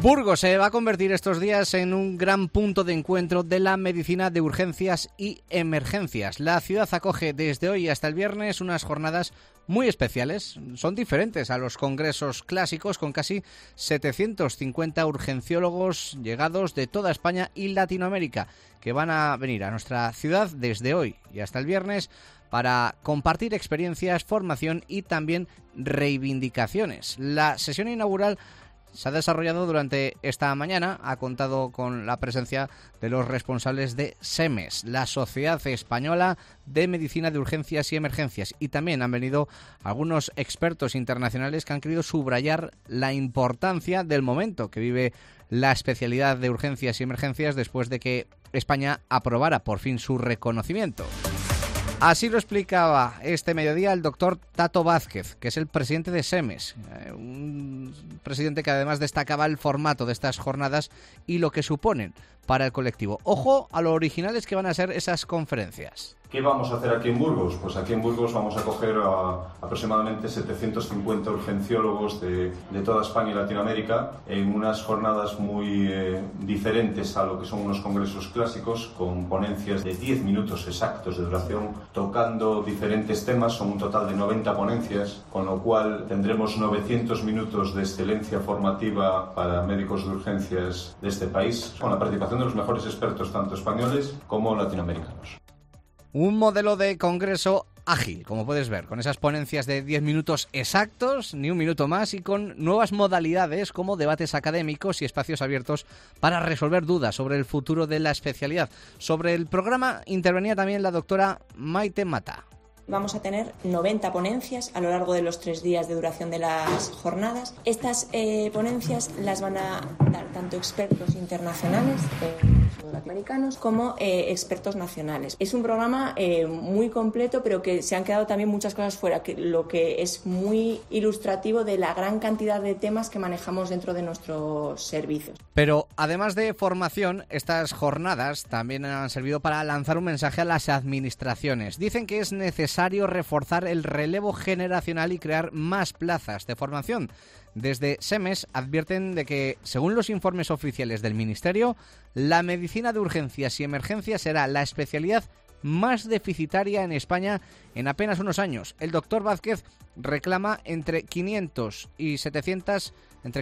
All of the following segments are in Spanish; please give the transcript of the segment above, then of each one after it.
Burgos se va a convertir estos días en un gran punto de encuentro de la medicina de urgencias y emergencias. La ciudad acoge desde hoy hasta el viernes unas jornadas muy especiales. Son diferentes a los congresos clásicos, con casi 750 urgenciólogos llegados de toda España y Latinoamérica, que van a venir a nuestra ciudad desde hoy y hasta el viernes para compartir experiencias, formación y también reivindicaciones. La sesión inaugural se ha desarrollado durante esta mañana, ha contado con la presencia de los responsables de SEMES, la Sociedad Española de Medicina de Urgencias y Emergencias, y también han venido algunos expertos internacionales que han querido subrayar la importancia del momento que vive la especialidad de urgencias y emergencias después de que España aprobara por fin su reconocimiento. Así lo explicaba este mediodía el doctor Tato Vázquez, que es el presidente de SEMES, un presidente que además destacaba el formato de estas jornadas y lo que suponen para el colectivo. Ojo a lo originales que van a ser esas conferencias. ¿Qué vamos a hacer aquí en Burgos? Pues aquí en Burgos vamos a acoger a aproximadamente 750 urgenciólogos de toda España y Latinoamérica en unas jornadas muy diferentes a lo que son unos congresos clásicos, con ponencias de 10 minutos exactos de duración, tocando diferentes temas. Son un total de 90 ponencias, con lo cual tendremos 900 minutos de excelencia formativa para médicos de urgencias de este país, con la participación de los mejores expertos, tanto españoles como latinoamericanos. Un modelo de congreso ágil, como puedes ver, con esas ponencias de 10 minutos exactos, ni un minuto más, y con nuevas modalidades como debates académicos y espacios abiertos para resolver dudas sobre el futuro de la especialidad. Sobre el programa intervenía también la doctora Maite Mata. Vamos a tener 90 ponencias a lo largo de los 3 días de duración de las jornadas. Estas ponencias las van a dar tanto expertos internacionales, latinoamericanos, como expertos nacionales. Es un programa muy completo, pero que se han quedado también muchas cosas fuera, lo que es muy ilustrativo de la gran cantidad de temas que manejamos dentro de nuestros servicios. Pero además de formación, estas jornadas también han servido para lanzar un mensaje a las administraciones. Dicen que es necesario reforzar el relevo generacional y crear más plazas de formación. Desde SEMES advierten de que, según los informes oficiales del Ministerio, la medicina de urgencias y emergencias será la especialidad más deficitaria en España en apenas unos años. El doctor Vázquez reclama entre 500 y 700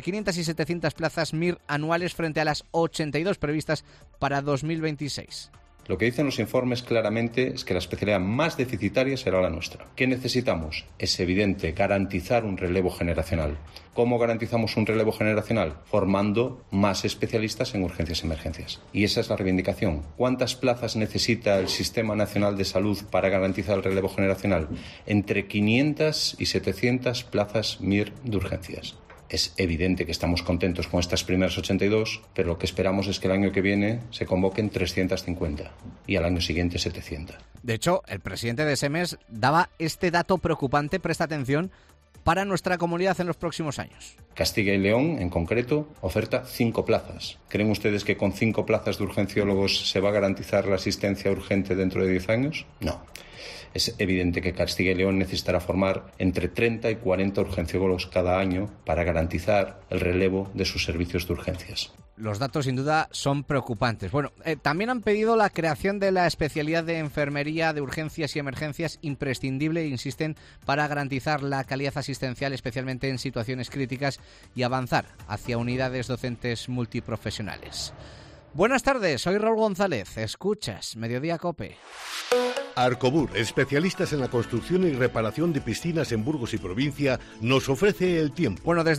plazas MIR anuales frente a las 82 previstas para 2026. Lo que dicen los informes claramente es que la especialidad más deficitaria será la nuestra. ¿Qué necesitamos? Es evidente garantizar un relevo generacional. ¿Cómo garantizamos un relevo generacional? Formando más especialistas en urgencias y emergencias. Y esa es la reivindicación. ¿Cuántas plazas necesita el Sistema Nacional de Salud para garantizar el relevo generacional? Entre 500 y 700 plazas MIR de urgencias. Es evidente que estamos contentos con estas primeras 82, pero lo que esperamos es que el año que viene se convoquen 350 y al año siguiente 700. De hecho, el presidente de SEMES daba este dato preocupante, presta atención, para nuestra comunidad en los próximos años. Castilla y León, en concreto, oferta 5 plazas. ¿Creen ustedes que con 5 plazas de urgenciólogos se va a garantizar la asistencia urgente dentro de 10 años? No. Es evidente que Castilla y León necesitará formar entre 30 y 40 urgenciólogos cada año para garantizar el relevo de sus servicios de urgencias. Los datos sin duda son preocupantes. Bueno, también han pedido la creación de la especialidad de enfermería de urgencias y emergencias, imprescindible, insisten, para garantizar la calidad asistencial, especialmente en situaciones críticas, y avanzar hacia unidades docentes multiprofesionales. Buenas tardes, soy Raúl González. Escuchas Mediodía COPE. Arcobur, especialistas en la construcción y reparación de piscinas en Burgos y provincia, nos ofrece el tiempo. Bueno, desde